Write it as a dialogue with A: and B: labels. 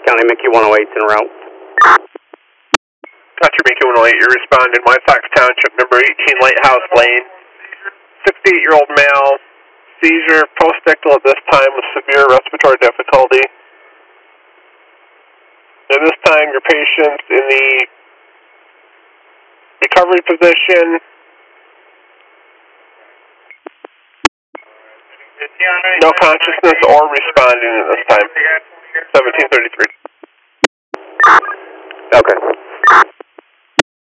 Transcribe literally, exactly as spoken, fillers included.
A: County, Mickey one oh eight's en route.
B: Roger, Mickey one oh eight, you're responding. White Sox Township, number eighteen, Lighthouse Lane. sixty-eight-year-old male, seizure, post-ictal at this time with severe respiratory difficulty. At this time, your patient's in the recovery position. No consciousness or responding at this time. seventeen thirty-three.
A: Okay.